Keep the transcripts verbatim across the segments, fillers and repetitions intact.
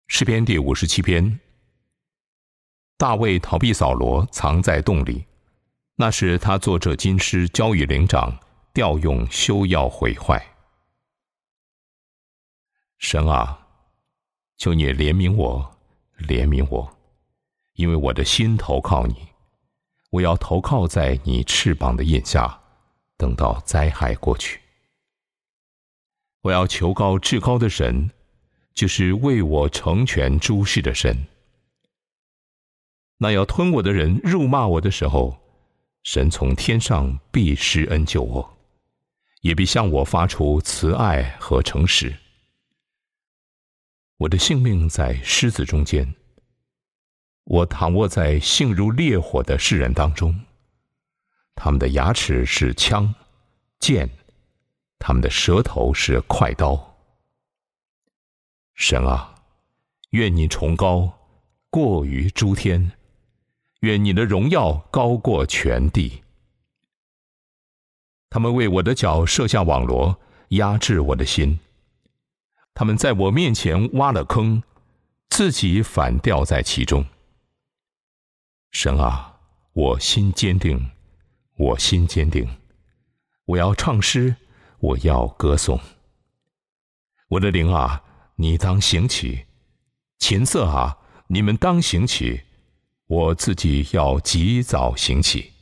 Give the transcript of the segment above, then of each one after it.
诗篇第五十七篇。大卫逃避扫罗，藏在洞里。那时他作这金诗，交与灵长，调用休要毁坏。神啊，求你怜悯我，怜悯我，因为我的心投靠你。我要投靠在你翅膀的荫下，等到灾害过去。我要求告至高的神，就是为我成全诸事的神。那要吞我的人辱骂我的时候，神从天上必施恩救我，也必向我发出慈爱和诚实。我的性命在狮子中间，我躺卧在性如烈火的世人当中。他们的牙齿是枪剑，他们的舌头是快刀。神啊，愿你崇高过于诸天，愿你的荣耀高过全地。他们为我的脚设下网罗，压制我的心。他们在我面前挖了坑，自己反掉在其中。神啊，我心坚定，我心坚定。我要唱诗，我要歌颂。我的灵啊，你当醒起；琴瑟啊，你们当醒起。我自己要及早醒起。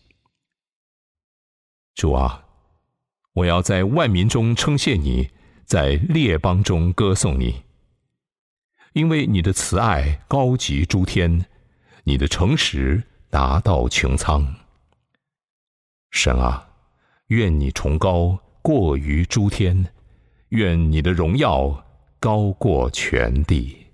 主啊，我要在万民中称谢你，在列邦中歌颂你。因为你的慈爱高及诸天，你的诚实达到穹苍。神啊，愿你崇高过于诸天，愿你的荣耀高过全地。